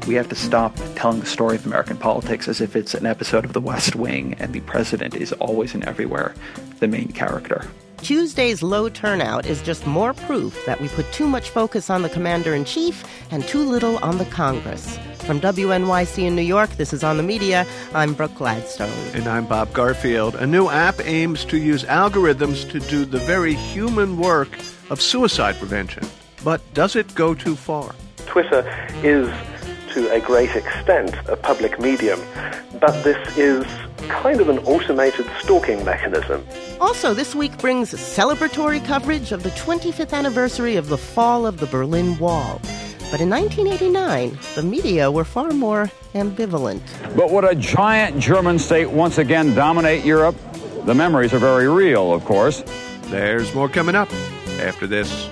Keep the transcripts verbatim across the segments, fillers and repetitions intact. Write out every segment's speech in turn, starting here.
We have to stop telling the story of American politics as if it's an episode of The West Wing and the president is always and everywhere the main character. Tuesday's low turnout is just more proof that we put too much focus on the commander-in-chief and too little on the Congress. From W N Y C in New York, this is On the Media. I'm Brooke Gladstone. And I'm Bob Garfield. A new app aims to use algorithms to do the very human work of suicide prevention. But does it go too far? Twitter is, to a great extent, a public medium, but this is kind of an automated stalking mechanism. Also, this week brings celebratory coverage of the twenty-fifth anniversary of the fall of the Berlin Wall. But in nineteen eighty-nine, the media were far more ambivalent. But would a giant German state once again dominate Europe? The memories are very real, of course. There's more coming up after this.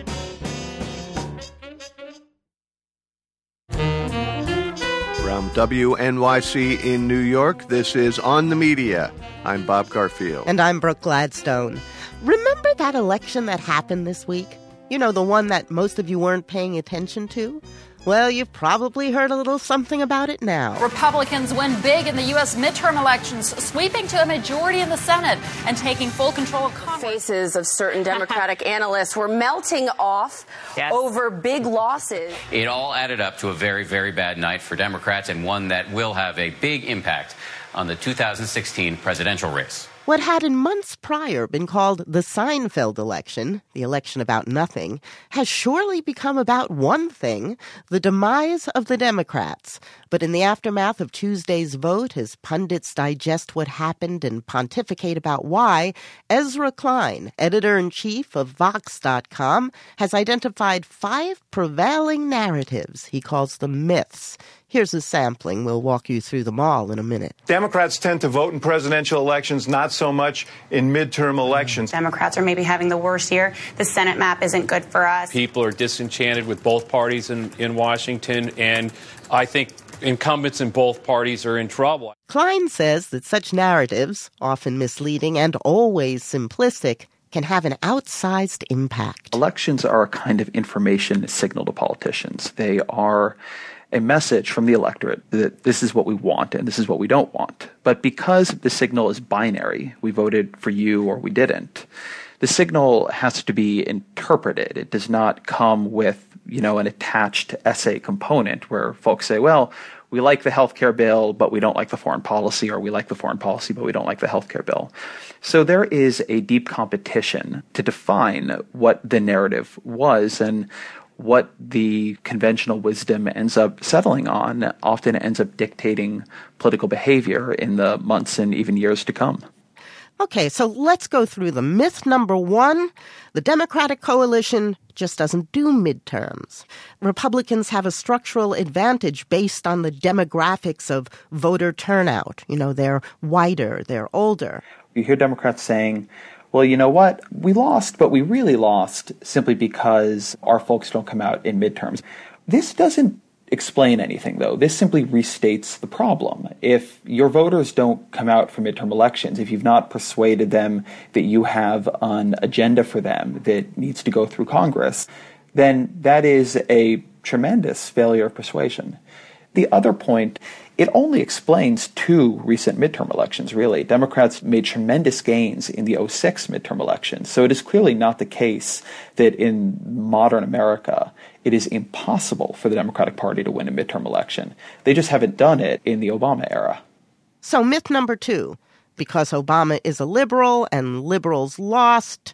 From W N Y C in New York, this is On the Media. I'm Bob Garfield. And I'm Brooke Gladstone. Remember that election that happened this week? You know, the one that most of you weren't paying attention to? Well, you've probably heard a little something about it now. Republicans win big in the U S midterm elections, sweeping to a majority in the Senate and taking full control of Congress. Faces of certain Democratic analysts were melting off yes. over big losses. It all added up to a very, very bad night for Democrats and one that will have a big impact on the two thousand sixteen presidential race. What had in months prior been called the Seinfeld election, the election about nothing, has surely become about one thing, the demise of the Democrats. But in the aftermath of Tuesday's vote, as pundits digest what happened and pontificate about why, Ezra Klein, editor-in-chief of Vox dot com, has identified five prevailing narratives. He calls them myths. Here's a sampling. We'll walk you through them all in a minute. Democrats tend to vote in presidential elections, not so much in midterm elections. Democrats are maybe having the worst year. The Senate map isn't good for us. People are disenchanted with both parties in, in Washington, and I think incumbents in both parties are in trouble. Klein says that such narratives, often misleading and always simplistic, can have an outsized impact. Elections are a kind of information signal to politicians. They are a message from the electorate that this is what we want and this is what we don't want. But because the signal is binary, we voted for you or we didn't, the signal has to be interpreted. It does not come with, you know, an attached essay component where folks say, well, we like the healthcare bill, but we don't like the foreign policy, or we like the foreign policy, but we don't like the healthcare bill. So there is a deep competition to define what the narrative was, and what the conventional wisdom ends up settling on often ends up dictating political behavior in the months and even years to come. Okay, so let's go through them. Myth number one, the Democratic coalition just doesn't do midterms. Republicans have a structural advantage based on the demographics of voter turnout. You know, they're whiter, they're older. You hear Democrats saying, well, you know what? We lost, but we really lost simply because our folks don't come out in midterms. This doesn't explain anything, though. This simply restates the problem. If your voters don't come out for midterm elections, if you've not persuaded them that you have an agenda for them that needs to go through Congress, then that is a tremendous failure of persuasion. The other point, it only explains two recent midterm elections, really. Democrats made tremendous gains in the oh six midterm elections. So it is clearly not the case that in modern America, it is impossible for the Democratic Party to win a midterm election. They just haven't done it in the Obama era. So myth number two, because Obama is a liberal and liberals lost,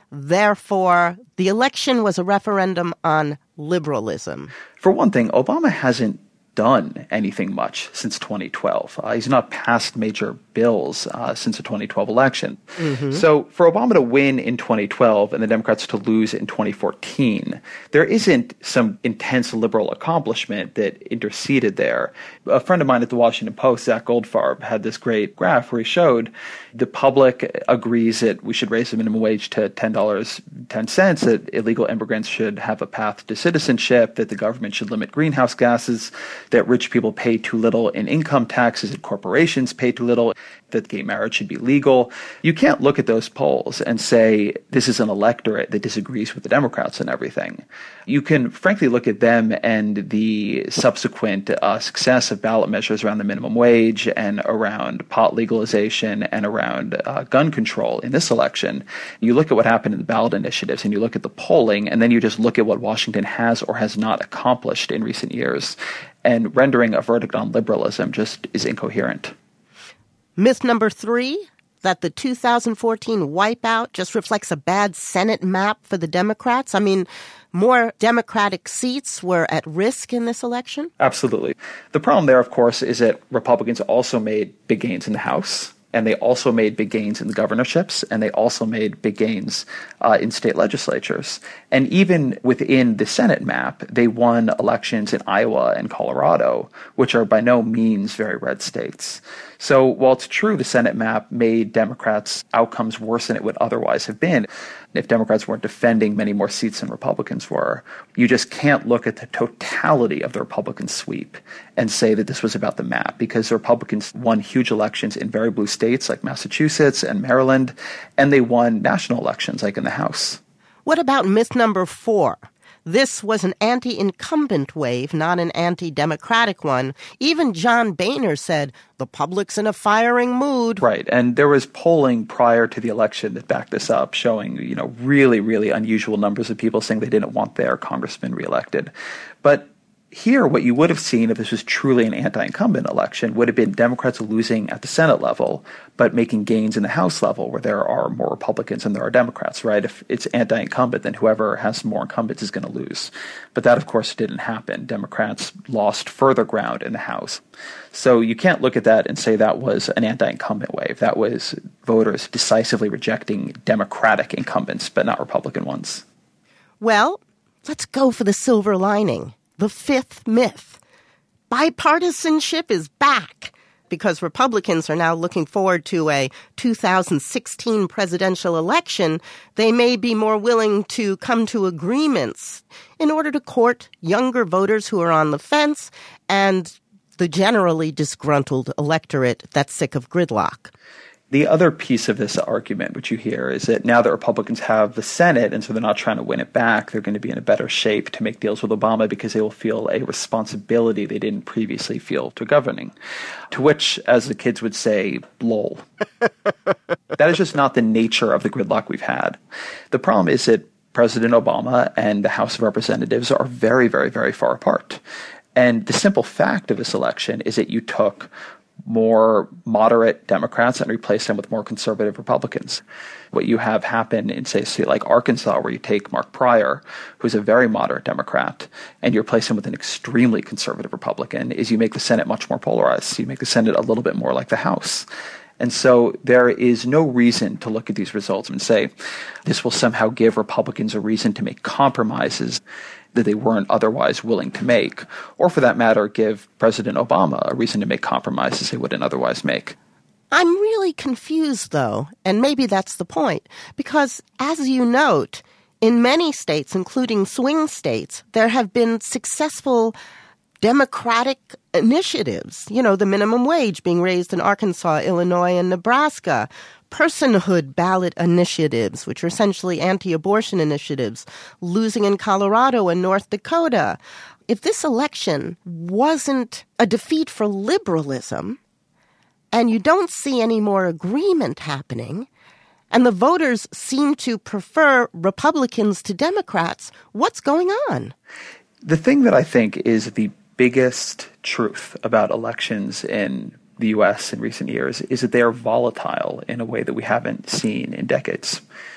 therefore the election was a referendum on liberalism. For one thing, Obama hasn't done anything much since twenty twelve. Uh, he's not passed major bills uh, since the twenty twelve election. Mm-hmm. So for Obama to win in twenty twelve and the Democrats to lose in twenty fourteen, there isn't some intense liberal accomplishment that interceded there. A friend of mine at the Washington Post, Zach Goldfarb, had this great graph where he showed the public agrees that we should raise the minimum wage to ten dollars and ten cents, that illegal immigrants should have a path to citizenship, that the government should limit greenhouse gases that rich people pay too little in income taxes and corporations pay too little, that gay marriage should be legal. You can't look at those polls and say this is an electorate that disagrees with the Democrats and everything. You can frankly look at them and the subsequent uh, success of ballot measures around the minimum wage and around pot legalization and around uh, gun control in this election. You look at what happened in the ballot initiatives and you look at the polling, and then you just look at what Washington has or has not accomplished in recent years. And rendering a verdict on liberalism just is incoherent. Myth number three, that the two thousand fourteen wipeout just reflects a bad Senate map for the Democrats. I mean, more Democratic seats were at risk in this election? Absolutely. The problem there, of course, is that Republicans also made big gains in the House, and they also made big gains in the governorships, and they also made big gains uh, in state legislatures. And even within the Senate map, they won elections in Iowa and Colorado, which are by no means very red states. So while it's true the Senate map made Democrats' outcomes worse than it would otherwise have been, if Democrats weren't defending many more seats than Republicans were, you just can't look at the totality of the Republican sweep and say that this was about the map, because the Republicans won huge elections in very blue states like Massachusetts and Maryland, and they won national elections like in the House. What about myth number four? This was an anti-incumbent wave, not an anti-democratic one. Even John Boehner said, the public's in a firing mood. Right, and there was polling prior to the election that backed this up, showing, you know, really, really unusual numbers of people saying they didn't want their congressman reelected. But here, what you would have seen if this was truly an anti-incumbent election would have been Democrats losing at the Senate level, but making gains in the House level where there are more Republicans than there are Democrats, right? If it's anti-incumbent, then whoever has more incumbents is going to lose. But that, of course, didn't happen. Democrats lost further ground in the House. So you can't look at that and say that was an anti-incumbent wave. That was voters decisively rejecting Democratic incumbents, but not Republican ones. Well, let's go for the silver lining. The fifth myth. Bipartisanship is back because Republicans are now looking forward to a two thousand sixteen presidential election. They may be more willing to come to agreements in order to court younger voters who are on the fence and the generally disgruntled electorate that's sick of gridlock. The other piece of this argument, which you hear, is that now that Republicans have the Senate, and so they're not trying to win it back, they're going to be in a better shape to make deals with Obama because they will feel a responsibility they didn't previously feel to governing. To which, as the kids would say, lol. That is just not the nature of the gridlock we've had. The problem is that President Obama and the House of Representatives are very, very, very far apart. And the simple fact of this election is that you took more moderate Democrats and replace them with more conservative Republicans. What you have happen in, say, a state like Arkansas, where you take Mark Pryor, who's a very moderate Democrat, and you replace him with an extremely conservative Republican, is you make the Senate much more polarized. You make the Senate a little bit more like the House. And so there is no reason to look at these results and say this will somehow give Republicans a reason to make compromises that they weren't otherwise willing to make, or for that matter, give President Obama a reason to make compromises they wouldn't otherwise make. I'm really confused, though, and maybe that's the point, because as you note, in many states, including swing states, there have been successful Democratic initiatives, you know, the minimum wage being raised in Arkansas, Illinois, and Nebraska, personhood ballot initiatives, which are essentially anti-abortion initiatives, losing in Colorado and North Dakota. If this election wasn't a defeat for liberalism, and you don't see any more agreement happening, and the voters seem to prefer Republicans to Democrats, what's going on? The thing that I think is the biggest truth about elections in the U S in recent years is that they are volatile in a way that we haven't seen in decades.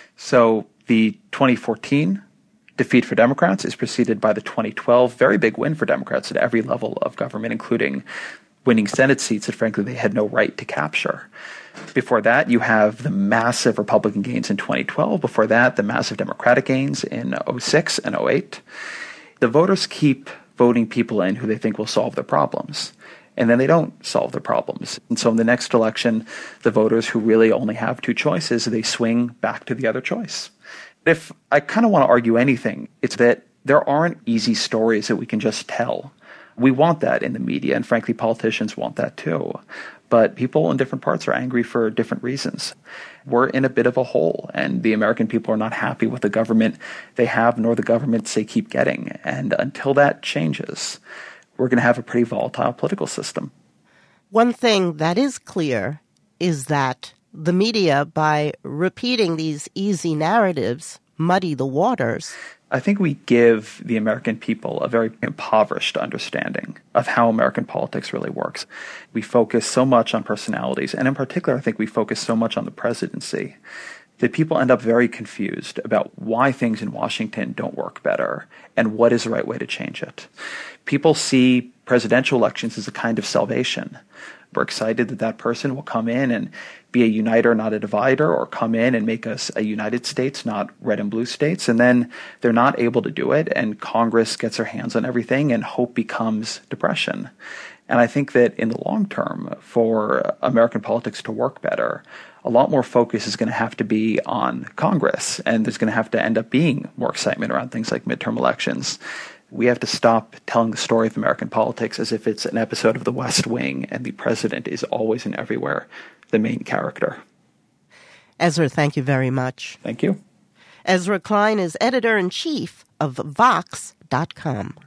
So the twenty fourteen defeat for Democrats is preceded by the twenty twelve very big win for Democrats at every level of government, including winning Senate seats that, frankly, they had no right to capture. Before that, you have the massive Republican gains in twenty twelve. Before that, the massive Democratic gains in oh six and oh eight. The voters keep voting people in who they think will solve their problems. And then they don't solve their problems. And so in the next election, the voters who really only have two choices, they swing back to the other choice. If I kind of want to argue anything, it's that there aren't easy stories that we can just tell We want that in the media, and frankly, politicians want that too. But people in different parts are angry for different reasons. We're in a bit of a hole, and the American people are not happy with the government they have, nor the governments they keep getting. And until that changes, we're going to have a pretty volatile political system. One thing that is clear is that the media, by repeating these easy narratives, muddy the waters. I think we give the American people a very impoverished understanding of how American politics really works. We focus so much on personalities, and in particular, I think we focus so much on the presidency, that people end up very confused about why things in Washington don't work better and what is the right way to change it. People see presidential elections as a kind of salvation. We're excited that that person will come in and be a uniter, not a divider, or come in and make us a United States, not red and blue states. And then they're not able to do it, and Congress gets their hands on everything, and hope becomes depression. And I think that in the long term, for American politics to work better, a lot more focus is going to have to be on Congress, and there's going to have to end up being more excitement around things like midterm elections. We have to stop telling the story of American politics as if it's an episode of The West Wing and the president is always and everywhere the main character. Ezra, thank you very much. Thank you. Ezra Klein is editor-in-chief of Vox dot com.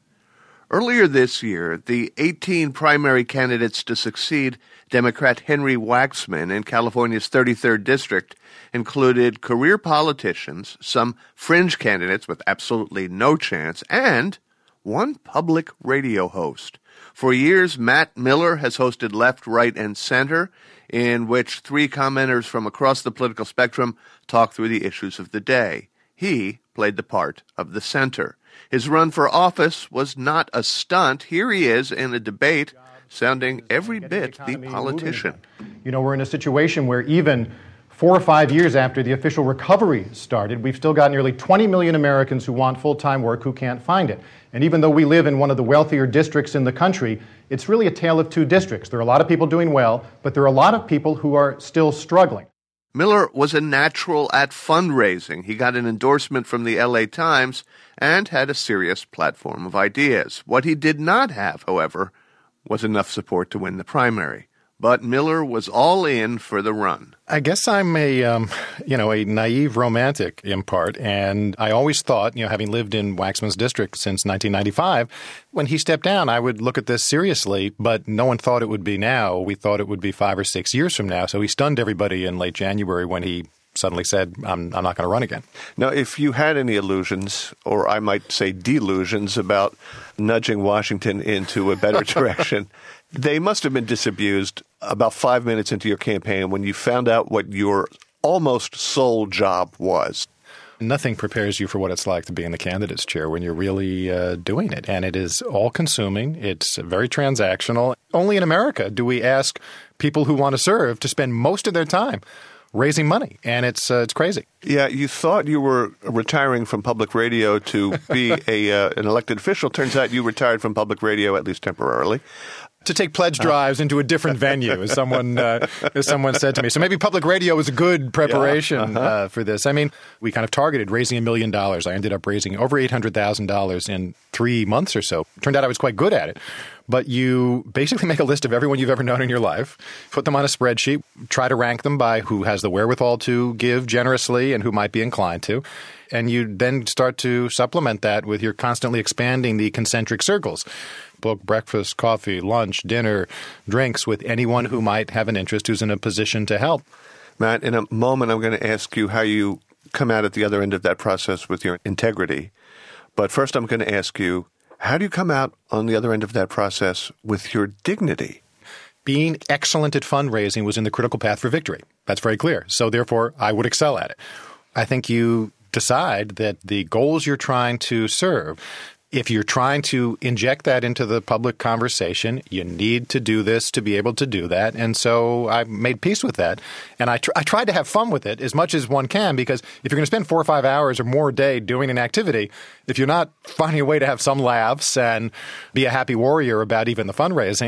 Earlier this year, the eighteen primary candidates to succeed Democrat Henry Waxman in California's thirty-third District included career politicians, some fringe candidates with absolutely no chance, and one public radio host. For years, Matt Miller has hosted Left, Right, and Center, in which three commenters from across the political spectrum talk through the issues of the day. He played the part of the center. His run for office was not a stunt. Here he is in a debate sounding every bit the politician. You know, we're in a situation where even four or five years after the official recovery started, we've still got nearly twenty million Americans who want full-time work who can't find it. And even though we live in one of the wealthier districts in the country, it's really a tale of two districts. There are a lot of people doing well, but there are a lot of people who are still struggling. Miller was a natural at fundraising. He got an endorsement from the L A Times and had a serious platform of ideas. What he did not have, however, was enough support to win the primary. But Miller was all in for the run. I guess I'm a, um, you know, a naive romantic in part, and I always thought, you know, having lived in Waxman's district since nineteen ninety-five, when he stepped down, I would look at this seriously, but no one thought it would be now. We thought it would be five or six years from now, so he stunned everybody in late January when he suddenly said, I'm, I'm not going to run again. Now, if you had any illusions, or I might say delusions, about nudging Washington into a better direction, they must have been disabused about five minutes into your campaign when you found out what your almost sole job was. Nothing prepares you for what it's like to be in the candidate's chair when you're really uh, doing it. And it is all-consuming. It's very transactional. Only in America do we ask people who want to serve to spend most of their time raising money, and it's uh, it's crazy. Yeah, you thought you were retiring from public radio to be a uh, an elected official. Turns out you retired from public radio, at least temporarily. To take pledge drives into a different venue, as someone uh, as someone said to me. So maybe public radio was a good preparation yeah, uh-huh. uh, for this. I mean, we kind of targeted raising a million dollars. I ended up raising over eight hundred thousand dollars in three months or so. Turned out I was quite good at it. But you basically make a list of everyone you've ever known in your life, put them on a spreadsheet, try to rank them by who has the wherewithal to give generously and who might be inclined to. And you then start to supplement that with your constantly expanding the concentric circles. Book breakfast, coffee, lunch, dinner, drinks with anyone who might have an interest who's in a position to help. Matt, in a moment I'm going to ask you how you come out at the other end of that process with your integrity. But first I'm going to ask you, how do you come out on the other end of that process with your dignity? Being excellent at fundraising was in the critical path for victory. That's very clear. So therefore, I would excel at it. I think you decide that the goals you're trying to serve, if you're trying to inject that into the public conversation, you need to do this to be able to do that. And so I made peace with that. And I, tr- I tried to have fun with it as much as one can, because if you're going to spend four or five hours or more a day doing an activity, if you're not finding a way to have some laughs and be a happy warrior about even the fundraising,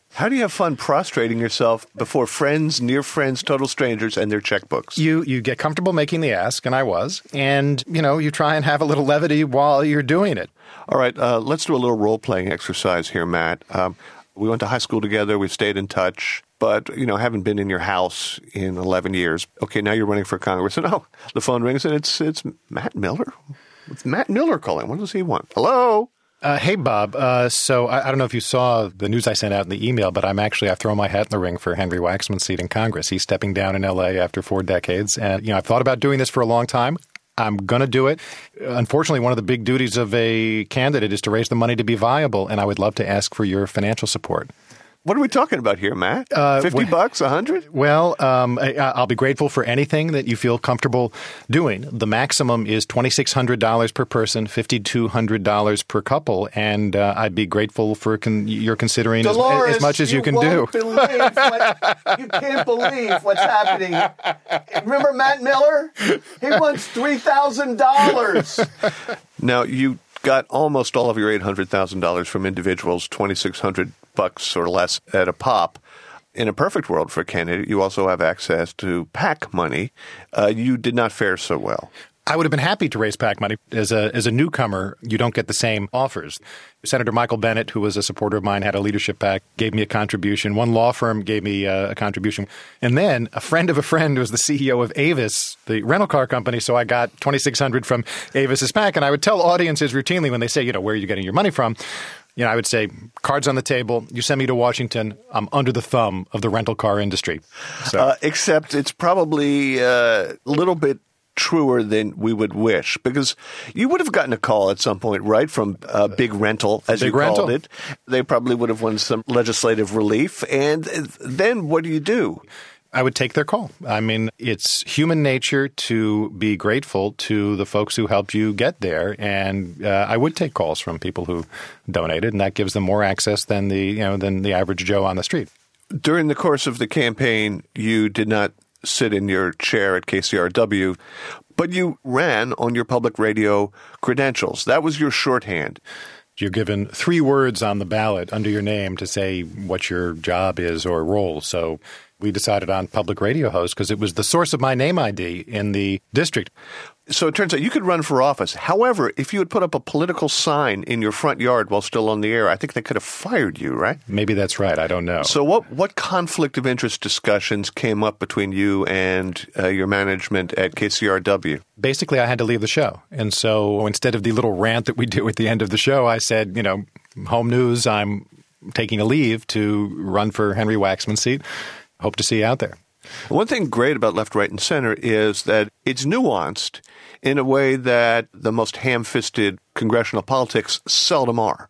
How do you have fun prostrating yourself before friends, near friends, total strangers, and their checkbooks? You you get comfortable making the ask, and I was. And, you know, you try and have a little levity while you're doing it. All right, uh, let's do a little role-playing exercise here, Matt. Um, we went to high school together. We've stayed in touch. But, you know, haven't been in your house in eleven years. Okay, now you're running for Congress. And, oh, the phone rings, and it's it's Matt Miller. It's Matt Miller calling. What does he want? Hello? Uh, hey, Bob. Uh, so I, I don't know if you saw the news I sent out in the email, but I'm actually, I've thrown my hat in the ring for Henry Waxman's seat in Congress. He's stepping down in L A after four decades. And, you know, I've thought about doing this for a long time. I'm going to do it. Unfortunately, one of the big duties of a candidate is to raise the money to be viable, and I would love to ask for your financial support. What are we talking about here, Matt? Uh, Fifty well, bucks, a hundred? Well, um, I, I'll be grateful for anything that you feel comfortable doing. The maximum is twenty-six hundred dollars per person, five thousand two hundred dollars per couple, and uh, I'd be grateful for con- your considering as, as much as you, you can won't do. Believe what, you can't believe what's happening. Remember Matt Miller? He wants three thousand dollars. Now you got almost all of your eight hundred thousand dollars from individuals, twenty-six hundred bucks or less at a pop. In a perfect world for a candidate, you also have access to PAC money. Uh, you did not fare so well. I would have been happy to raise PAC money. As a as a newcomer, you don't get the same offers. Senator Michael Bennet, who was a supporter of mine, had a leadership PAC, gave me a contribution. One law firm gave me uh, a contribution. And then a friend of a friend was the C E O of Avis, the rental car company, so I got twenty-six hundred dollars from Avis's PAC. And I would tell audiences routinely when they say, you know, where are you getting your money from? You know, I would say, cards on the table, you send me to Washington, I'm under the thumb of the rental car industry. So. Uh, except it's probably uh, a little bit truer than we would wish, because you would have gotten a call at some point, right, from uh, Big Rental, as Big you rental. called it. They probably would have won some legislative relief. And then what do you do? I would take their call. I mean, it's human nature to be grateful to the folks who helped you get there, and uh, I would take calls from people who donated, and that gives them more access than the you know than the average Joe on the street. During the course of the campaign, you did not sit in your chair at K C R W, but you ran on your public radio credentials. That was your shorthand. You're given three words on the ballot under your name to say what your job is or role. So we decided on public radio host because it was the source of my name I D in the district. So it turns out you could run for office. However, if you had put up a political sign in your front yard while still on the air, I think they could have fired you, right? Maybe that's right. I don't know. So what what conflict of interest discussions came up between you and uh, your management at K C R W? Basically, I had to leave the show. And so instead of the little rant that we do at the end of the show, I said, you know, home news, I'm taking a leave to run for Henry Waxman's seat. Hope to see you out there. One thing great about Left, Right, and Center is that it's nuanced in a way that the most ham-fisted congressional politics seldom are.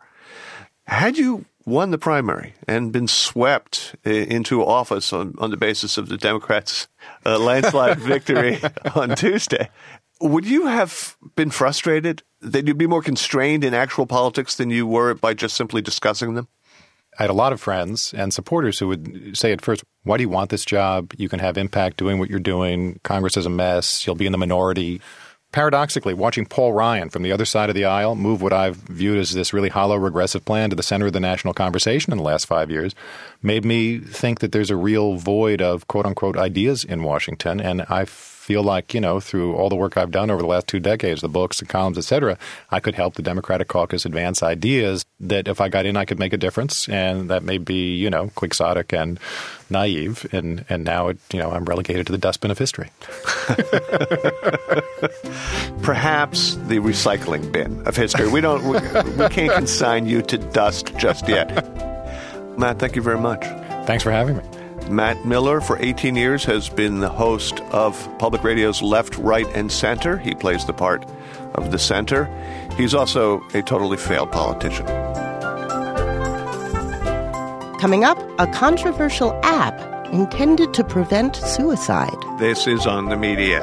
Had you won the primary and been swept into office on, on the basis of the Democrats' uh, landslide victory on Tuesday, would you have been frustrated that you'd be more constrained in actual politics than you were by just simply discussing them? I had a lot of friends and supporters who would say at first, why do you want this job? You can have impact doing what you're doing. Congress is a mess. You'll be in the minority. Paradoxically, watching Paul Ryan from the other side of the aisle move what I've viewed as this really hollow, regressive plan to the center of the national conversation in the last five years made me think that there's a real void of quote-unquote ideas in Washington. And I feel like, you know, through all the work I've done over the last two decades, the books, the columns, et cetera, I could help the Democratic caucus advance ideas that if I got in, I could make a difference. And that may be, you know, quixotic and naive. And, and now, it, you know, I'm relegated to the dustbin of history. Perhaps the recycling bin of history. We don't, we, we can't consign you to dust just yet. Matt, thank you very much. Thanks for having me. Matt Miller, for eighteen years, has been the host of Public Radio's Left, Right, and Center. He plays the part of the center. He's also a totally failed politician. Coming up, a controversial app intended to prevent suicide. This is On the Media.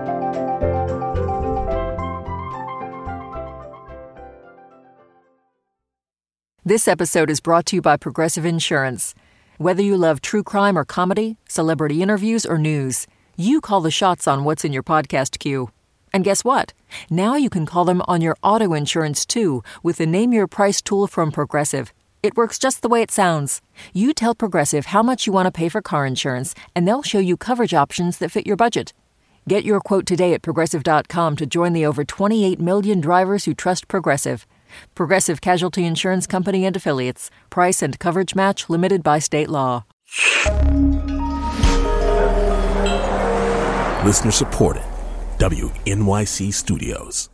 This episode is brought to you by Progressive Insurance. Whether you love true crime or comedy, celebrity interviews or news, you call the shots on what's in your podcast queue. And guess what? Now you can call them on your auto insurance too with the Name Your Price tool from Progressive. It works just the way it sounds. You tell Progressive how much you want to pay for car insurance, and they'll show you coverage options that fit your budget. Get your quote today at Progressive dot com to join the over twenty-eight million drivers who trust Progressive. Progressive Casualty Insurance Company and Affiliates. Price and coverage match limited by state law. Listener supported. W N Y C Studios.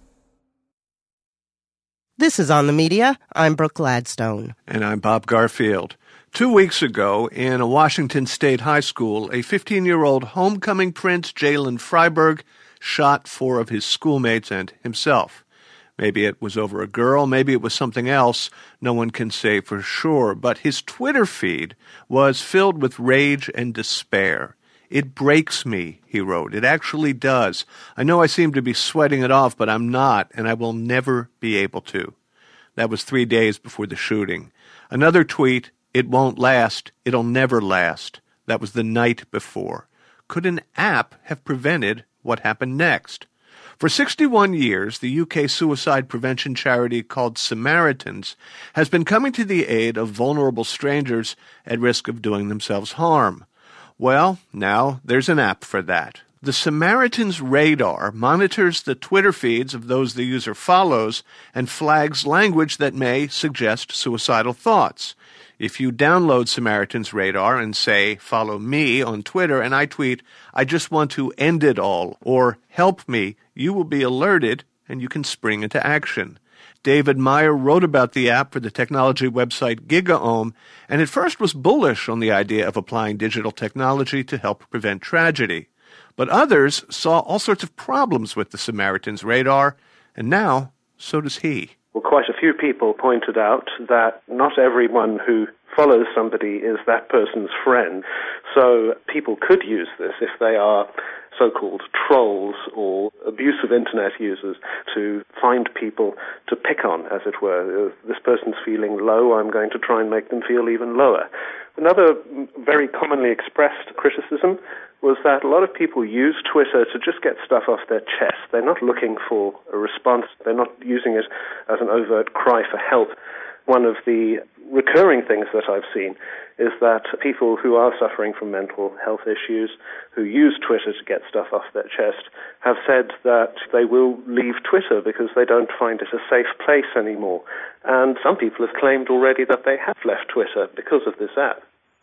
This is On the Media. I'm Brooke Gladstone. And I'm Bob Garfield. Two weeks ago, in a Washington State high school, a fifteen-year-old homecoming prince, Jalen Freiberg, shot four of his schoolmates and himself. Maybe it was over a girl, maybe it was something else. No one can say for sure. But his Twitter feed was filled with rage and despair. "It breaks me," he wrote. "It actually does. I know I seem to be sweating it off, but I'm not, and I will never be able to." That was three days before the shooting. Another tweet, "It won't last. It'll never last." That was the night before. Could an app have prevented what happened next? For sixty-one years, the U K suicide prevention charity called Samaritans has been coming to the aid of vulnerable strangers at risk of doing themselves harm. Well, now there's an app for that. The Samaritans Radar monitors the Twitter feeds of those the user follows and flags language that may suggest suicidal thoughts. If you download Samaritans Radar and say, "Follow me" on Twitter, and I tweet, "I just want to end it all," or "Help me," you will be alerted and you can spring into action. David Meyer wrote about the app for the technology website GigaOM, and at first was bullish on the idea of applying digital technology to help prevent tragedy. But others saw all sorts of problems with the Samaritans Radar, and now so does he. Well, quite a few people pointed out that not everyone who follows somebody is that person's friend. So people could use this if they are so-called trolls or abusive internet users to find people to pick on, as it were. If this person's feeling low, I'm going to try and make them feel even lower. Another very commonly expressed criticism was that a lot of people use Twitter to just get stuff off their chest. They're not looking for a response. They're not using it as an overt cry for help. One of the recurring things that I've seen is that people who are suffering from mental health issues, who use Twitter to get stuff off their chest, have said that they will leave Twitter because they don't find it a safe place anymore. And some people have claimed already that they have left Twitter because of this app.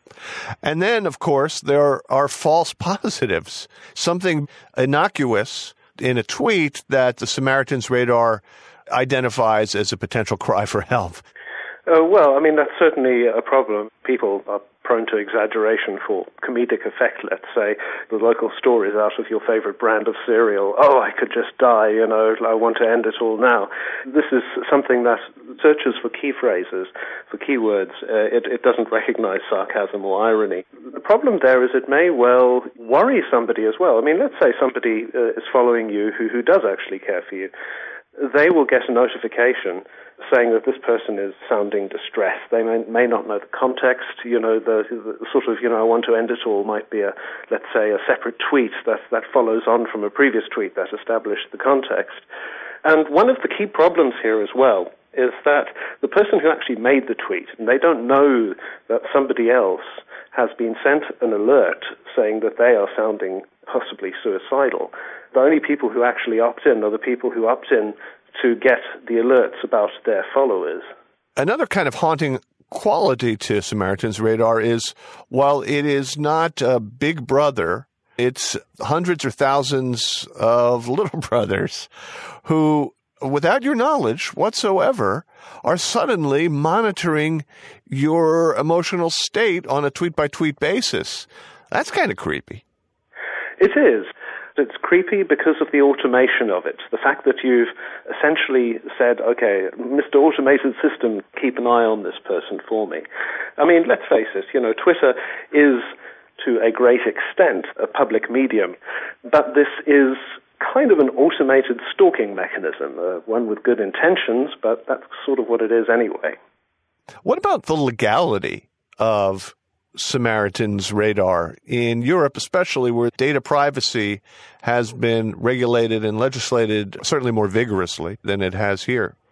And then, of course, there are false positives. Something innocuous in a tweet that the Samaritans Radar identifies as a potential cry for help. Uh, well, I mean, that's certainly a problem. People are prone to exaggeration for comedic effect, let's say. The local stories out of your favorite brand of cereal. "Oh, I could just die, you know, I want to end it all now." This is something that searches for key phrases, for keywords. Uh, it, it doesn't recognize sarcasm or irony. The problem there is it may well worry somebody as well. I mean, let's say somebody uh, is following you who, who does actually care for you. They will get a notification saying that this person is sounding distressed. They may, may not know the context. You know, the, the sort of, you know, "I want to end it all" might be a, let's say, a separate tweet that, that follows on from a previous tweet that established the context. And one of the key problems here as well is that the person who actually made the tweet, and they don't know that somebody else has been sent an alert saying that they are sounding possibly suicidal. The only people who actually opt in are the people who opt in to get the alerts about their followers. Another kind of haunting quality to Samaritans Radar is, while it is not a big brother, it's hundreds or thousands of little brothers who, without your knowledge whatsoever, are suddenly monitoring your emotional state on a tweet-by-tweet basis. That's kind of creepy. It is. It's creepy because of the automation of it. The fact that you've essentially said, "Okay, Mister Automated System, keep an eye on this person for me." I mean, let's face it, you know, Twitter is, to a great extent, a public medium, but this is kind of an automated stalking mechanism, uh, one with good intentions, but that's sort of what it is anyway. What about the legality of Samaritans Radar in Europe, especially where data privacy has been regulated and legislated certainly more vigorously than it has here?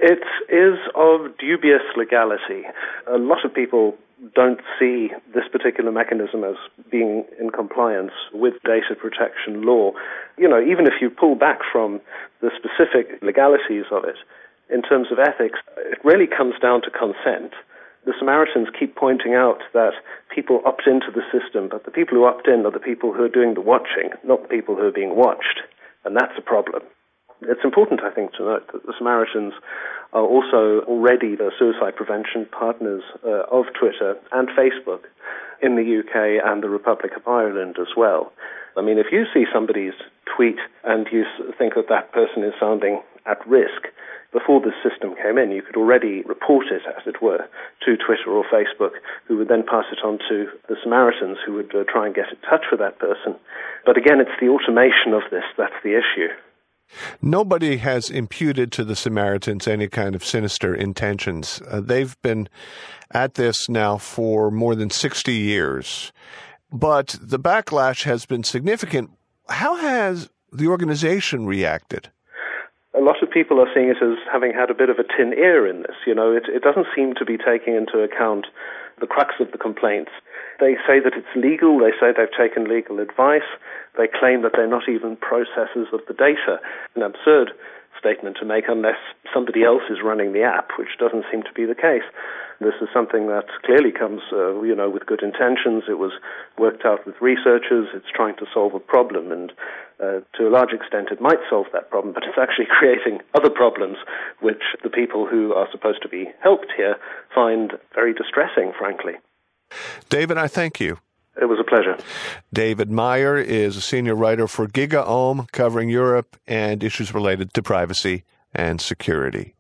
It is of dubious legality. A lot of people don't see this particular mechanism as being in compliance with data protection law. You know, even if you pull back from the specific legalities of it, in terms of ethics, it really comes down to consent. The Samaritans keep pointing out that people opt into the system, but the people who opt in are the people who are doing the watching, not the people who are being watched, and that's a problem. It's important, I think, to note that the Samaritans are also already the suicide prevention partners uh, of Twitter and Facebook in the U K and the Republic of Ireland as well. I mean, if you see somebody's tweet and you think that that person is sounding at risk, before this system came in, you could already report it, as it were, to Twitter or Facebook, who would then pass it on to the Samaritans, who would uh, try and get in touch with that person. But again, it's the automation of this that's the issue. Nobody has imputed to the Samaritans any kind of sinister intentions. Uh, they've been at this now for more than sixty years. But the backlash has been significant. How has the organization reacted? A lot of people are seeing it as having had a bit of a tin ear in this. You know, it, it doesn't seem to be taking into account the crux of the complaints. They say that it's legal. They say they've taken legal advice. They claim that they're not even processors of the data. An absurd statement to make unless somebody else is running the app, which doesn't seem to be the case. This is something that clearly comes, uh, you know, with good intentions. It was worked out with researchers. It's trying to solve a problem, and uh, to a large extent it might solve that problem, but it's actually creating other problems which the people who are supposed to be helped here find very distressing, frankly. David, I thank you. It was a pleasure. David Meyer is a senior writer for GigaOM, covering Europe and issues related to privacy and security.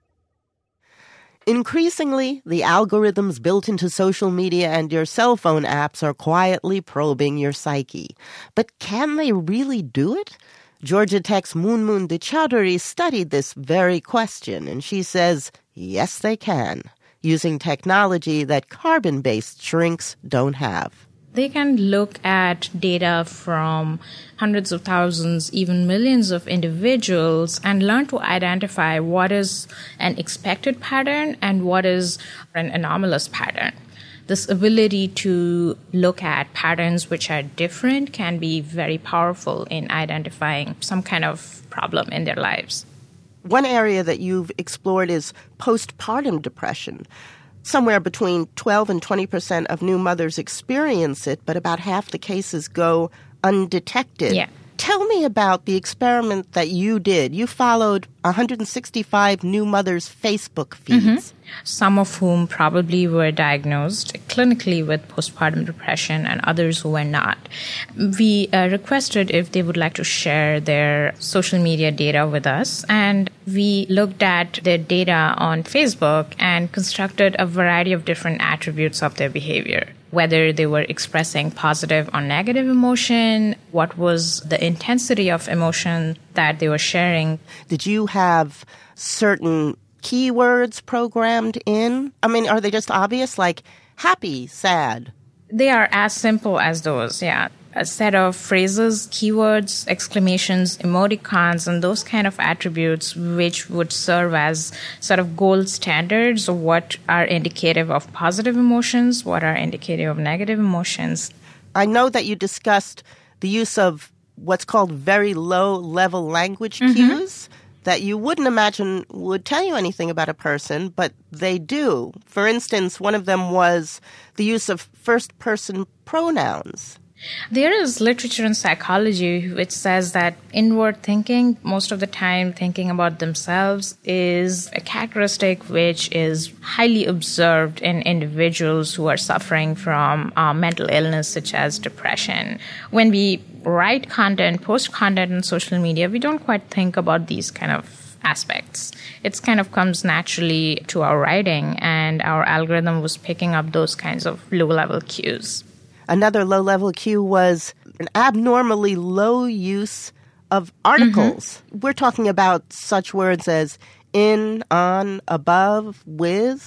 Increasingly, the algorithms built into social media and your cell phone apps are quietly probing your psyche. But can they really do it? Georgia Tech's Moonmoon Dechaudhary studied this very question, and she says, yes, they can, using technology that carbon-based shrinks don't have. They can look at data from hundreds of thousands, even millions of individuals and learn to identify what is an expected pattern and what is an anomalous pattern. This ability to look at patterns which are different can be very powerful in identifying some kind of problem in their lives. One area that you've explored is postpartum depression. Somewhere between twelve and twenty percent of new mothers experience it, but about half the cases go undetected. Yeah. Tell me about the experiment that you did. You followed one hundred sixty-five new mothers' Facebook feeds. Mm-hmm. Some of whom probably were diagnosed clinically with postpartum depression and others who were not. We uh, requested if they would like to share their social media data with us, and we looked at their data on Facebook and constructed a variety of different attributes of their behavior. Whether they were expressing positive or negative emotion, what was the intensity of emotion that they were sharing. Did you have certain keywords programmed in? I mean, are they just obvious, like happy, sad? They are as simple as those, yeah. A set of phrases, keywords, exclamations, emoticons, and those kind of attributes which would serve as sort of gold standards of what are indicative of positive emotions, what are indicative of negative emotions. I know that you discussed the use of what's called very low-level language Mm-hmm. cues that you wouldn't imagine would tell you anything about a person, but they do. For instance, one of them was the use of first-person pronouns. There is literature in psychology which says that inward thinking, most of the time thinking about themselves, is a characteristic which is highly observed in individuals who are suffering from uh, mental illness such as depression. When we write content, post content on social media, we don't quite think about these kind of aspects. It kind of comes naturally to our writing, and our algorithm was picking up those kinds of low-level cues. Another low-level cue was an abnormally low use of articles. Mm-hmm. We're talking about such words as in, on, above, with.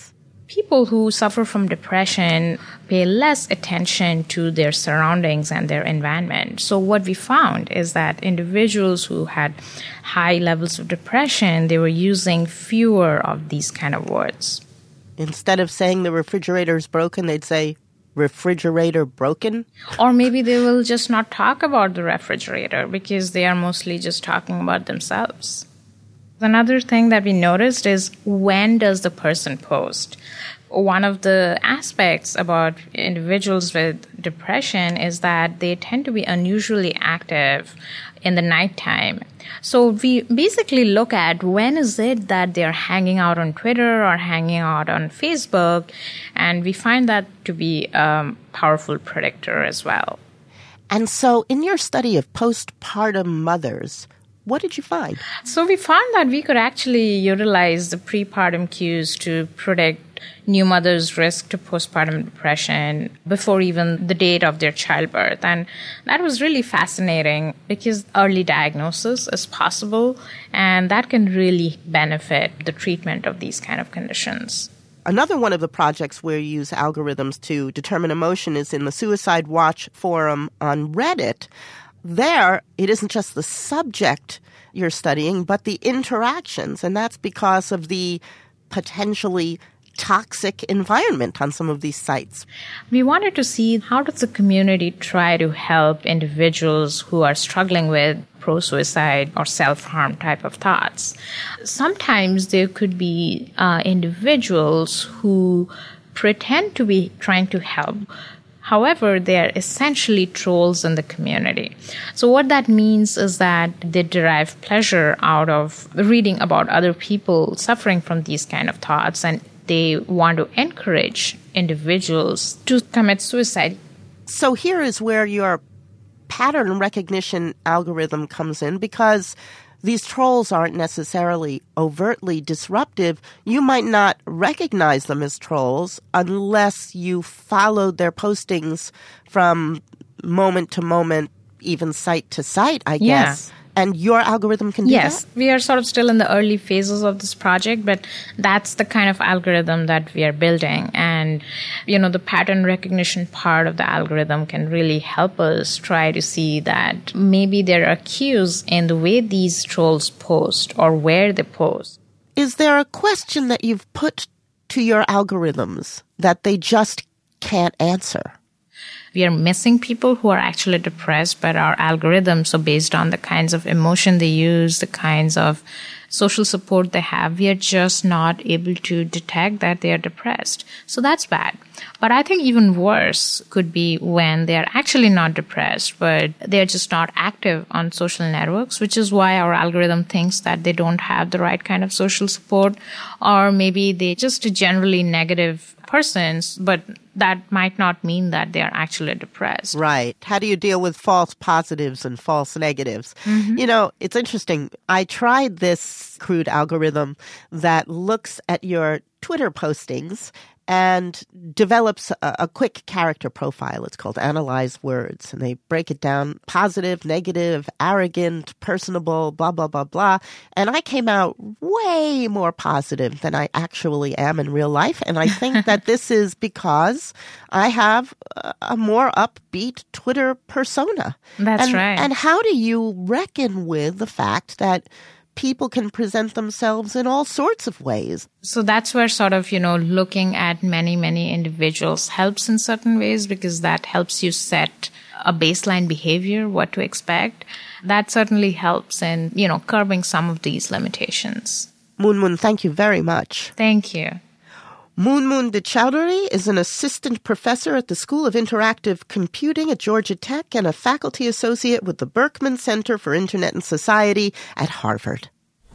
People who suffer from depression pay less attention to their surroundings and their environment. So what we found is that individuals who had high levels of depression, they were using fewer of these kind of words. Instead of saying the refrigerator is broken, they'd say refrigerator broken? Or maybe they will just not talk about the refrigerator because they are mostly just talking about themselves. Another thing that we noticed is, when does the person post? One of the aspects about individuals with depression is that they tend to be unusually active in the nighttime. So we basically look at when is it that they're hanging out on Twitter or hanging out on Facebook, and we find that to be a powerful predictor as well. And so in your study of postpartum mothers, what did you find? So we found that we could actually utilize the prepartum cues to predict new mothers' risk to postpartum depression before even the date of their childbirth. And that was really fascinating because early diagnosis is possible, and that can really benefit the treatment of these kind of conditions. Another one of the projects where you use algorithms to determine emotion is in the Suicide Watch forum on Reddit. There, it isn't just the subject you're studying, but the interactions, and that's because of the potentially toxic environment on some of these sites. We wanted to see, how does the community try to help individuals who are struggling with pro-suicide or self-harm type of thoughts. Sometimes there could be uh, individuals who pretend to be trying to help. However, they are essentially trolls in the community. So what that means is that they derive pleasure out of reading about other people suffering from these kind of thoughts, and they want to encourage individuals to commit suicide. So here is where your pattern recognition algorithm comes in, because these trolls aren't necessarily overtly disruptive. You might not recognize them as trolls unless you followed their postings from moment to moment, even site to site, I Yeah. guess. And your algorithm can do Yes, that? we are sort of still in the early phases of this project, but that's the kind of algorithm that we are building. And, you know, the pattern recognition part of the algorithm can really help us try to see that maybe there are cues in the way these trolls post or where they post. Is there a question that you've put to your algorithms that they just can't answer? We are missing people who are actually depressed, but our algorithms, so based on the kinds of emotion they use, the kinds of social support they have, we are just not able to detect that they are depressed. So that's bad. But I think even worse could be when they are actually not depressed, but they're just not active on social networks, which is why our algorithm thinks that they don't have the right kind of social support, or maybe they're just generally negative persons, but that might not mean that they are actually depressed. Right. How do you deal with false positives and false negatives? Mm-hmm. You know, it's interesting. I tried this crude algorithm that looks at your Twitter postings and develops a, a quick character profile. It's called Analyze Words. And they break it down: positive, negative, arrogant, personable, blah, blah, blah, blah. And I came out way more positive than I actually am in real life. And I think that this is because I have a, a more upbeat Twitter persona. That's and, right. And how do you reckon with the fact that people can present themselves in all sorts of ways? So that's where sort of, you know, looking at many, many individuals helps in certain ways, because that helps you set a baseline behavior, what to expect. That certainly helps in, you know, curbing some of these limitations. Moon Moon, thank you very much. Thank you. Moon Moon Dechaudary is an assistant professor at the School of Interactive Computing at Georgia Tech and a faculty associate with the Berkman Center for Internet and Society at Harvard.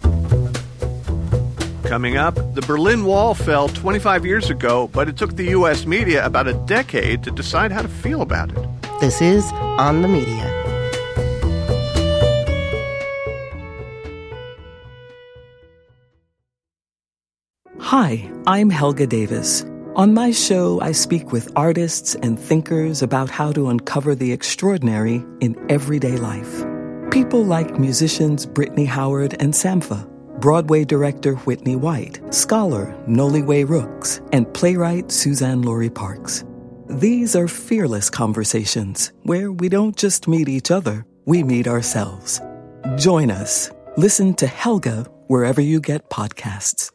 Coming up, the Berlin Wall fell twenty-five years ago, but it took the U S media about a decade to decide how to feel about it. This is On the Media. Hi, I'm Helga Davis. On my show, I speak with artists and thinkers about how to uncover the extraordinary in everyday life. People like musicians Brittany Howard and Sampha, Broadway director Whitney White, scholar Noliwe Rooks, and playwright Suzanne Laurie Parks. These are fearless conversations where we don't just meet each other, we meet ourselves. Join us. Listen to Helga wherever you get podcasts.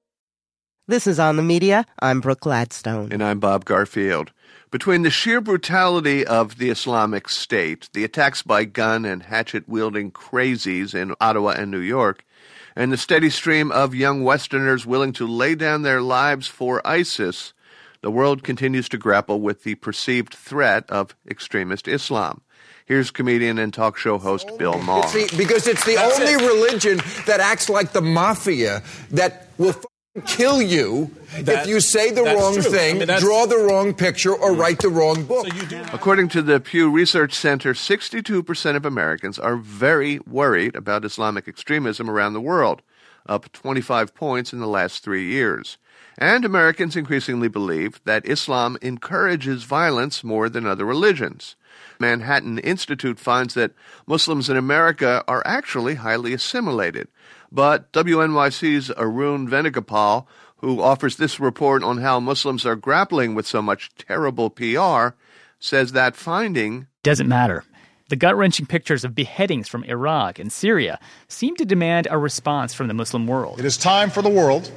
This is On the Media. I'm Brooke Gladstone. And I'm Bob Garfield. Between the sheer brutality of the Islamic State, the attacks by gun and hatchet-wielding crazies in Ottawa and New York, and the steady stream of young Westerners willing to lay down their lives for ISIS, the world continues to grapple with the perceived threat of extremist Islam. Here's comedian and talk show host Bill Maher. It's the, because it's the That's only it. religion that acts like the mafia, that will f- kill you that, if you say the wrong true. thing, I mean, draw the wrong picture, or write the wrong book. So According to the Pew Research Center, sixty-two percent of Americans are very worried about Islamic extremism around the world, up twenty-five points in the last three years. And Americans increasingly believe that Islam encourages violence more than other religions. Manhattan Institute finds that Muslims in America are actually highly assimilated. But W N Y C's Arun Venugopal, who offers this report on how Muslims are grappling with so much terrible P R, says that finding doesn't matter. The gut-wrenching pictures of beheadings from Iraq and Syria seem to demand a response from the Muslim world. It is time for the world,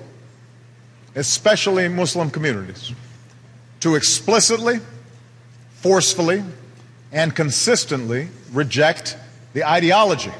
especially Muslim communities, to explicitly, forcefully, and consistently reject the ideology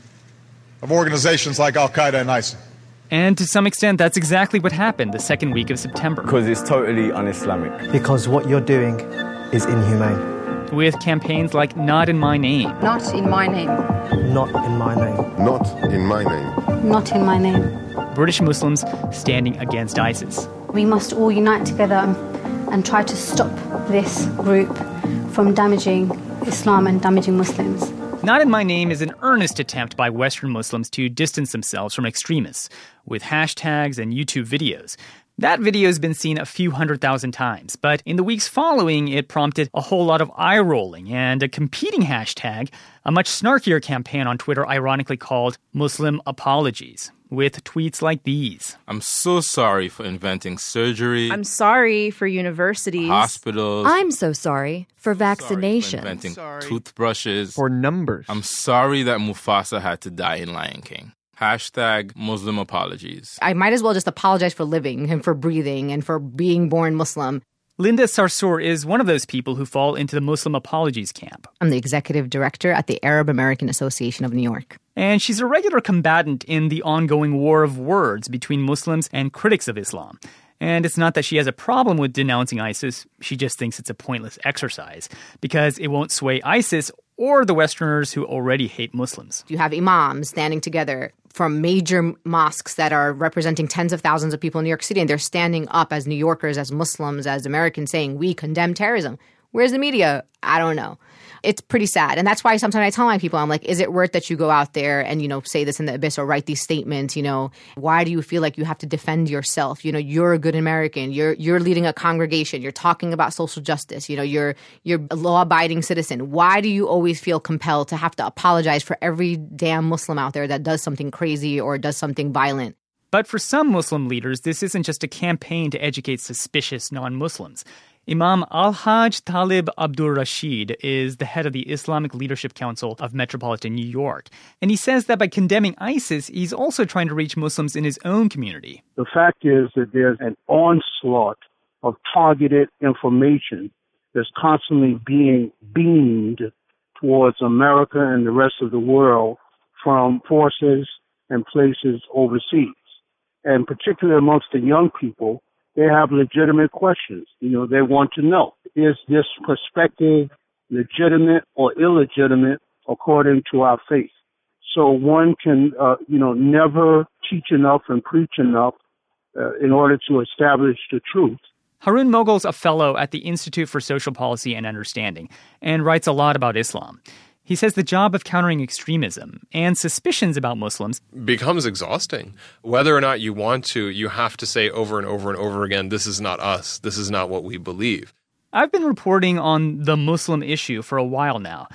of organizations like Al-Qaeda and ISIL. And to some extent, that's exactly what happened the second week of September. Because it's totally un-Islamic. Because what you're doing is inhumane. With campaigns like Not in My Name. Not in my name. Not in my name. Not in my name. Not in my name. British Muslims standing against ISIS. We must all unite together and, and try to stop this group from damaging Islam and damaging Muslims. Not in My Name is an earnest attempt by Western Muslims to distance themselves from extremists, with hashtags and YouTube videos. That video has been seen a few hundred thousand times, but in the weeks following, it prompted a whole lot of eye-rolling and a competing hashtag, a much snarkier campaign on Twitter ironically called Muslim Apologies, with tweets like these. I'm so sorry for inventing surgery. I'm sorry for universities. Hospitals. I'm so sorry for vaccinations. Sorry for inventing sorry. toothbrushes. For numbers. I'm sorry that Mufasa had to die in Lion King. Hashtag Muslim Apologies. I might as well just apologize for living and for breathing and for being born Muslim. Linda Sarsour is one of those people who fall into the Muslim Apologies camp. I'm the executive director at the Arab American Association of New York. And she's a regular combatant in the ongoing war of words between Muslims and critics of Islam. And it's not that she has a problem with denouncing ISIS, she just thinks it's a pointless exercise, because it won't sway ISIS or the Westerners who already hate Muslims. You have imams standing together from major mosques that are representing tens of thousands of people in New York City, and they're standing up as New Yorkers, as Muslims, as Americans, saying, we condemn terrorism. Where's the media? I don't know. It's pretty sad. And that's why sometimes I tell my people, I'm like, is it worth that you go out there and, you know, say this in the abyss or write these statements? You know, why do you feel like you have to defend yourself? You know, you're a good American. You're you're leading a congregation. You're talking about social justice. You know, you're you're a law-abiding citizen. Why do you always feel compelled to have to apologize for every damn Muslim out there that does something crazy or does something violent? But for some Muslim leaders, this isn't just a campaign to educate suspicious non-Muslims. Imam Al-Hajj Talib Abdur Rashid is the head of the Islamic Leadership Council of Metropolitan New York. And he says that by condemning ISIS, he's also trying to reach Muslims in his own community. The fact is that there's an onslaught of targeted information that's constantly being beamed towards America and the rest of the world from forces and places overseas. And particularly amongst the young people, they have legitimate questions. You know, they want to know, is this perspective legitimate or illegitimate according to our faith? So one can, uh, you know, never teach enough and preach enough uh, in order to establish the truth. Harun Mogul's a fellow at the Institute for Social Policy and Understanding and writes a lot about Islam. He says the job of countering extremism and suspicions about Muslims becomes exhausting. Whether or not you want to, you have to say over and over and over again, this is not us. This is not what we believe. I've been reporting on the Muslim issue for a while now,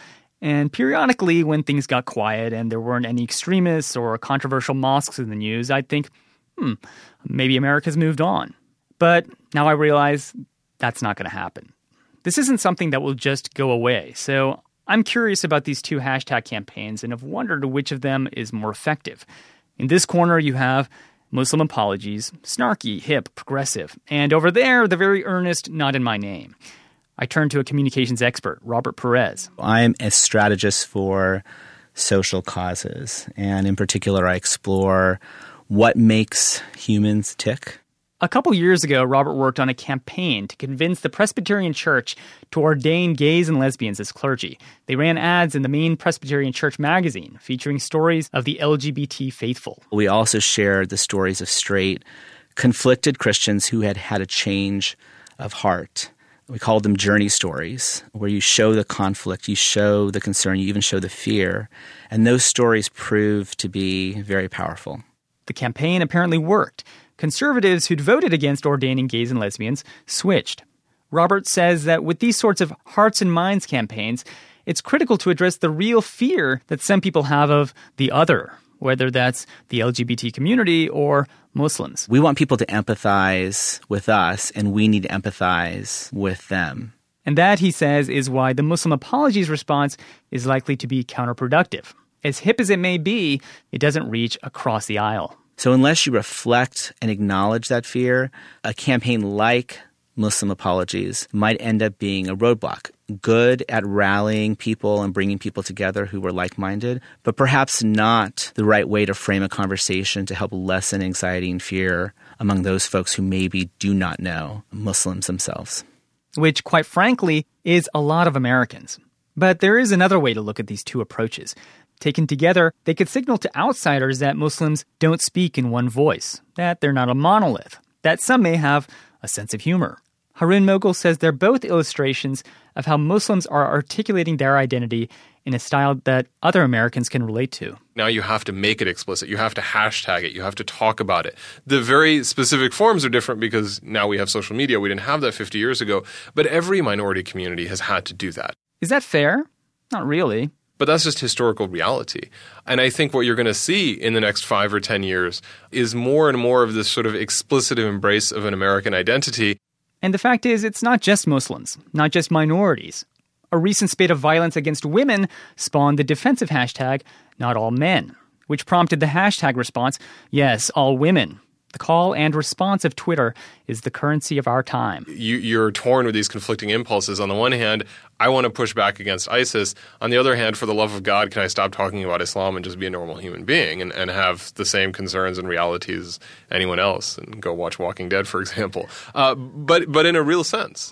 And periodically, when things got quiet and there weren't any extremists or controversial mosques in the news, I'd think, hmm, maybe America's moved on. But now I realize that's not going to happen. This isn't something that will just go away. So I'm curious about these two hashtag campaigns and have wondered which of them is more effective. In this corner, you have Muslim apologies, snarky, hip, progressive. And over there, the very earnest, not in my name. I turn to a communications expert, Robert Perez. I'm a strategist for social causes. And in particular, I explore what makes humans tick. A couple years ago, Robert worked on a campaign to convince the Presbyterian Church to ordain gays and lesbians as clergy. They ran ads in the main Presbyterian Church magazine featuring stories of the L G B T faithful. We also shared the stories of straight, conflicted Christians who had had a change of heart. We called them journey stories, where you show the conflict, you show the concern, you even show the fear. And those stories proved to be very powerful. The campaign apparently worked. Conservatives who'd voted against ordaining gays and lesbians switched. Robert says that with these sorts of hearts and minds campaigns, it's critical to address the real fear that some people have of the other, whether that's the L G B T community or Muslims. We want people to empathize with us, and we need to empathize with them. And that, he says, is why the Muslim apologies response is likely to be counterproductive. As hip as it may be, it doesn't reach across the aisle. So unless you reflect and acknowledge that fear, a campaign like Muslim apologies might end up being a roadblock. Good at rallying people and bringing people together who were like-minded, but perhaps not the right way to frame a conversation to help lessen anxiety and fear among those folks who maybe do not know Muslims themselves. Which, quite frankly, is a lot of Americans. But there is another way to look at these two approaches. Taken together, they could signal to outsiders that Muslims don't speak in one voice, that they're not a monolith, that some may have a sense of humor. Harun Mogul says they're both illustrations of how Muslims are articulating their identity in a style that other Americans can relate to. Now you have to make it explicit. You have to hashtag it. You have to talk about it. The very specific forms are different because now we have social media. We didn't have that fifty years ago. But every minority community has had to do that. Is that fair? Not really. But that's just historical reality. And I think what you're going to see in the next five or ten years is more and more of this sort of explicit embrace of an American identity. And the fact is, it's not just Muslims, not just minorities. A recent spate of violence against women spawned the defensive hashtag, Not All Men, which prompted the hashtag response, Yes, All Women. The call and response of Twitter is the currency of our time. You, you're torn with these conflicting impulses. On the one hand, I want to push back against ISIS. On the other hand, for the love of God, can I stop talking about Islam and just be a normal human being and, and have the same concerns and realities as anyone else and go watch Walking Dead, for example? Uh, but, but in a real sense,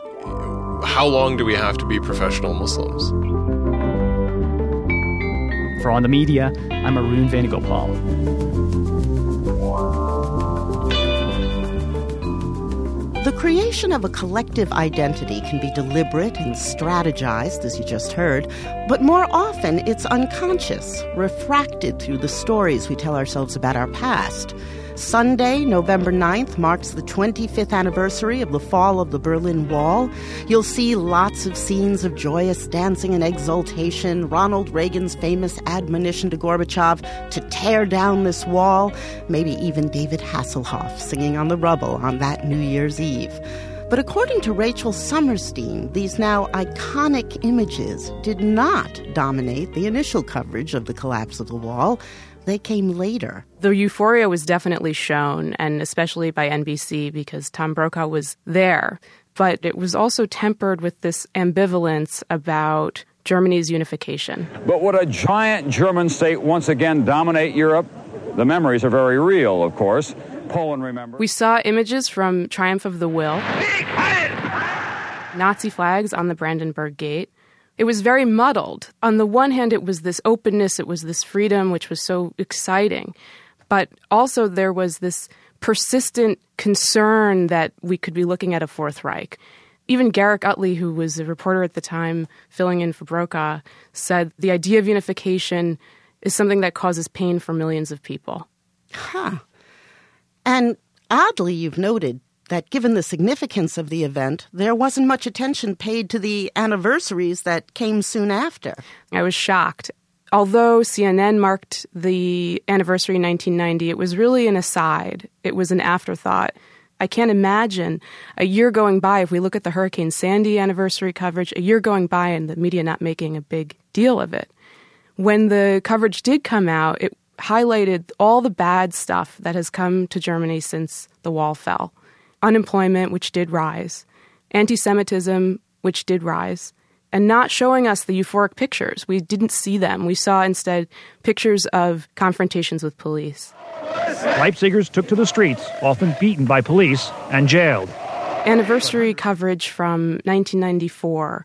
how long do we have to be professional Muslims? For On the Media, I'm Arun Venugopal. The creation of a collective identity can be deliberate and strategized, as you just heard, but more often it's unconscious, refracted through the stories we tell ourselves about our past. Sunday, November ninth, marks the twenty-fifth anniversary of the fall of the Berlin Wall. You'll see lots of scenes of joyous dancing and exultation, Ronald Reagan's famous admonition to Gorbachev to tear down this wall, maybe even David Hasselhoff singing on the rubble on that New Year's Eve. But according to Rachel Summerstein, these now iconic images did not dominate the initial coverage of the collapse of the wall. They came later. The euphoria was definitely shown, and especially by N B C, because Tom Brokaw was there. But it was also tempered with this ambivalence about Germany's unification. But would a giant German state once again dominate Europe? The memories are very real, of course. Poland, remember. We saw images from Triumph of the Will, Nazi flags on the Brandenburg Gate. It was very muddled. On the one hand, it was this openness, it was this freedom, which was so exciting. But also there was this persistent concern that we could be looking at a Fourth Reich. Even Garrick Utley, who was a reporter at the time filling in for Brokaw, said the idea of unification is something that causes pain for millions of people. Huh. And oddly, you've noted that given the significance of the event, there wasn't much attention paid to the anniversaries that came soon after. I was shocked. Although C N N marked the anniversary in nineteen ninety, it was really an aside. It was an afterthought. I can't imagine a year going by, if we look at the Hurricane Sandy anniversary coverage, a year going by and the media not making a big deal of it. When the coverage did come out, it highlighted all the bad stuff that has come to Germany since the wall fell. Unemployment, which did rise. Anti-Semitism, which did rise. And not showing us the euphoric pictures. We didn't see them. We saw instead pictures of confrontations with police. Leipzigers took to the streets, often beaten by police and jailed. Anniversary coverage from nineteen ninety-four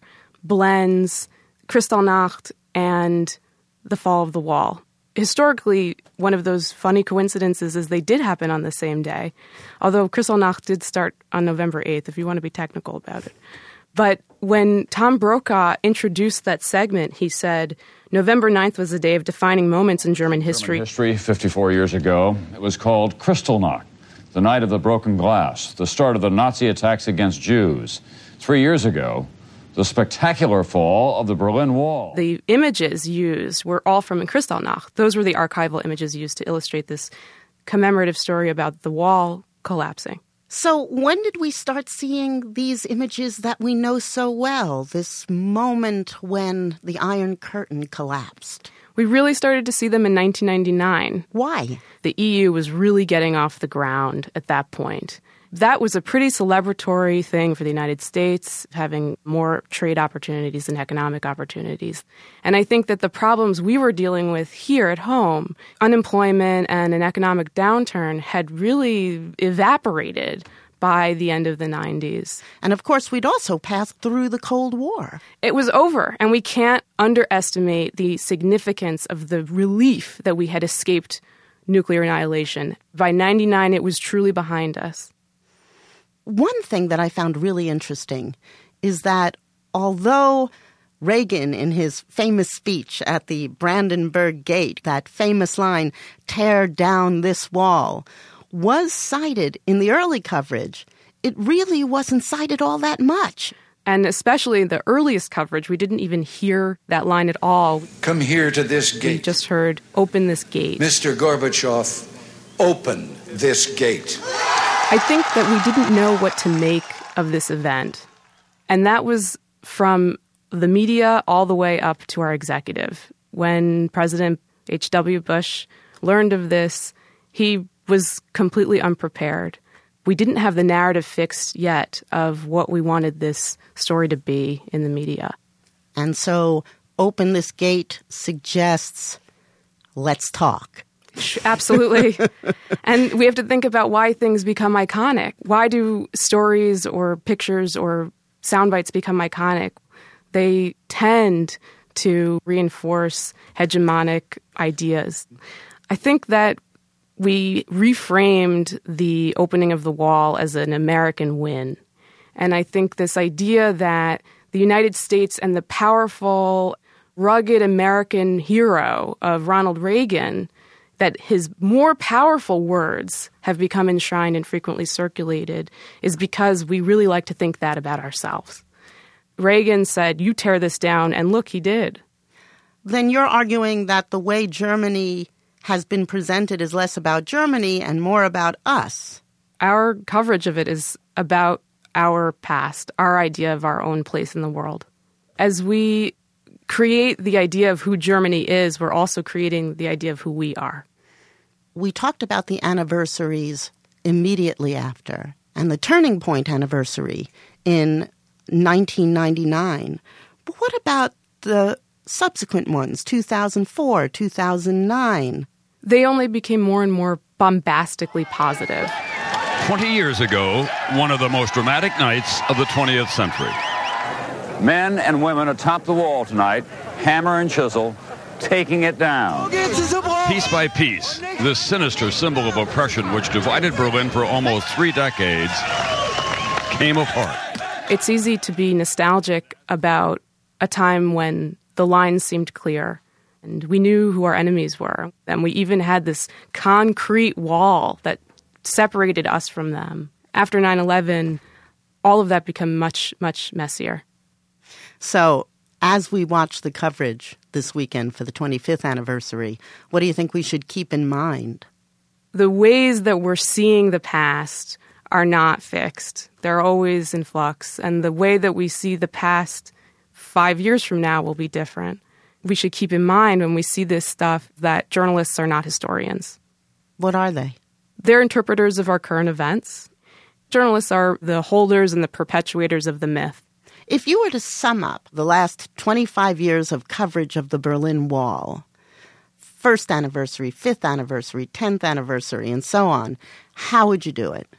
blends Kristallnacht and the fall of the wall. Historically, one of those funny coincidences is they did happen on the same day, although Kristallnacht did start on November eighth, if you want to be technical about it. But when Tom Brokaw introduced that segment, he said, November ninth was a day of defining moments in German history. German history, fifty-four years ago, it was called Kristallnacht, the night of the broken glass, the start of the Nazi attacks against Jews. Three years ago, the spectacular fall of the Berlin Wall. The images used were all from Kristallnacht. Those were the archival images used to illustrate this commemorative story about the wall collapsing. So when did we start seeing these images that we know so well, this moment when the Iron Curtain collapsed? We really started to see them in nineteen ninety-nine. Why? The E U was really getting off the ground at that point. That was a pretty celebratory thing for the United States, having more trade opportunities and economic opportunities. And I think that the problems we were dealing with here at home, unemployment and an economic downturn, had really evaporated by the end of the nineties. And of course, we'd also passed through the Cold War. It was over, and we can't underestimate the significance of the relief that we had escaped nuclear annihilation. By ninety-nine, it was truly behind us. One thing that I found really interesting is that although Reagan, in his famous speech at the Brandenburg Gate, that famous line, "Tear down this wall," was cited in the early coverage, it really wasn't cited all that much. And especially in the earliest coverage, we didn't even hear that line at all. Come here to this gate. We just heard, "Open this gate." Mister Gorbachev, open this gate. I think that we didn't know what to make of this event. And that was from the media all the way up to our executive. When President H W Bush learned of this, he was completely unprepared. We didn't have the narrative fixed yet of what we wanted this story to be in the media. And so Open This Gate suggests, let's talk. Absolutely. And we have to think about why things become iconic. Why do stories or pictures or sound bites become iconic? They tend to reinforce hegemonic ideas. I think that we reframed the opening of the wall as an American win. And I think this idea that the United States and the powerful, rugged American hero of Ronald Reagan, that his more powerful words have become enshrined and frequently circulated, is because we really like to think that about ourselves. Reagan said, "You tear this down," and look, he did. Then you're arguing that the way Germany has been presented is less about Germany and more about us. Our coverage of it is about our past, our idea of our own place in the world. As we create the idea of who Germany is, we're also creating the idea of who we are. We talked about the anniversaries immediately after, and the turning point anniversary in nineteen ninety-nine. But what about the subsequent ones, two thousand four, two thousand nine? They only became more and more bombastically positive. Twenty years ago, one of the most dramatic nights of the twentieth century. Men and women atop the wall tonight, hammer and chisel, taking it down. Piece by piece, this sinister symbol of oppression which divided Berlin for almost three decades came apart. It's easy to be nostalgic about a time when the lines seemed clear and we knew who our enemies were. And we even had this concrete wall that separated us from them. After nine eleven, all of that became much, much messier. So as we watch the coverage this weekend for the twenty-fifth anniversary, what do you think we should keep in mind? The ways that we're seeing the past are not fixed. They're always in flux. And the way that we see the past five years from now will be different. We should keep in mind when we see this stuff that journalists are not historians. What are they? They're interpreters of our current events. Journalists are the holders and the perpetuators of the myth. If you were to sum up the last twenty-five years of coverage of the Berlin Wall, first anniversary, fifth anniversary, tenth anniversary, and so on, how would you do it?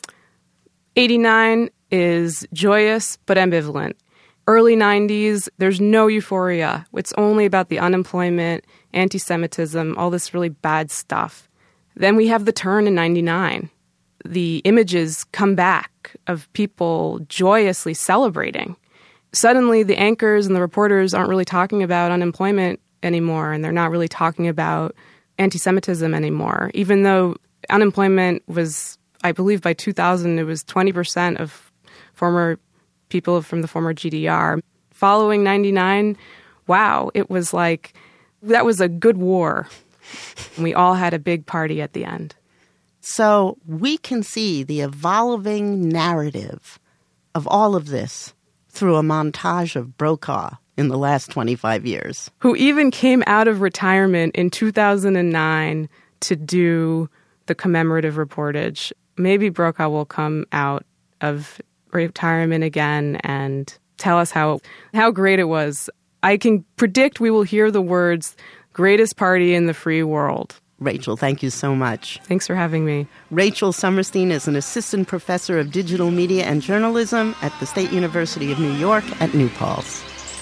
eighty-nine is joyous but ambivalent. Early nineties, there's no euphoria. It's only about the unemployment, anti-Semitism, all this really bad stuff. Then we have the turn in ninety-nine. The images come back of people joyously celebrating. Suddenly, the anchors and the reporters aren't really talking about unemployment anymore, and they're not really talking about anti-Semitism anymore, even though unemployment was, I believe by two thousand, it was twenty percent of former people from the former G D R. Following ninety-nine, wow, it was like, that was a good war. We all had a big party at the end. So we can see the evolving narrative of all of this through a montage of Brokaw in the last twenty-five years. Who even came out of retirement in two thousand nine to do the commemorative reportage. Maybe Brokaw will come out of retirement again and tell us how how great it was. I can predict we will hear the words, greatest party in the free world. Rachel, thank you so much. Thanks for having me. Rachel Summerstein is an assistant professor of digital media and journalism at the State University of New York at New Paltz.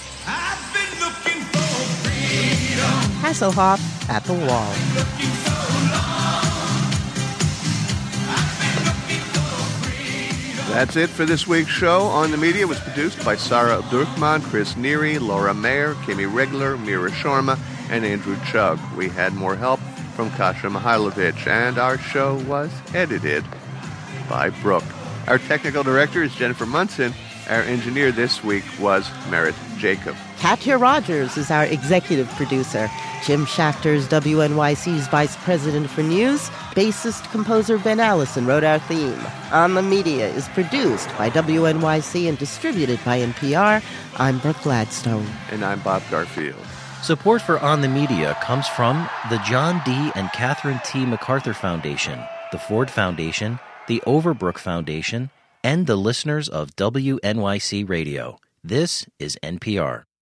Hasselhoff at the Wall. That's it for this week's show. On the Media was produced by Sarah Abdurrahman, Chris Neary, Laura Mayer, Kimmy Regler, Mira Sharma, and Andrew Chugg. We had more help from Kasia Mihailovich, and our show was edited by Brooke. Our technical director is Jennifer Munson. Our engineer this week was Merritt Jacob. Katya Rogers is our executive producer. Jim Schachter is W N Y C's vice president for news. Bassist composer Ben Allison wrote our theme. On the Media is produced by W N Y C and distributed by N P R. I'm Brooke Gladstone. And I'm Bob Garfield. Support for On the Media comes from the John D. and Catherine T. MacArthur Foundation, the Ford Foundation, the Overbrook Foundation, and the listeners of W N Y C Radio. This is N P R.